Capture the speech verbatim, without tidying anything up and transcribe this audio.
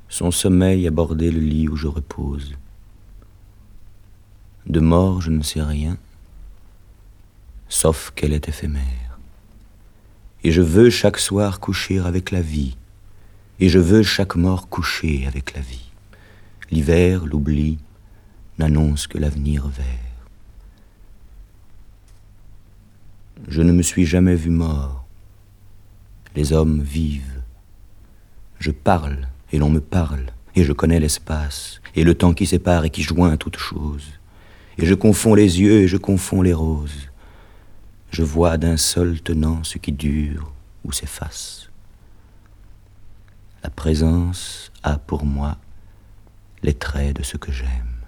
Son sommeil a bordé le lit où je repose. De mort, je ne sais rien, sauf qu'elle est éphémère. Et je veux chaque soir coucher avec la vie, et je veux chaque mort coucher avec la vie. L'hiver, l'oubli, n'annonce que l'avenir vert. Je ne me suis jamais vu mort. Les hommes vivent. Je parle, et l'on me parle, et je connais l'espace, et le temps qui sépare et qui joint toutes choses. Et je confonds les yeux et je confonds les roses. Je vois d'un seul tenant ce qui dure ou s'efface. La présence a pour moi les traits de ce que j'aime.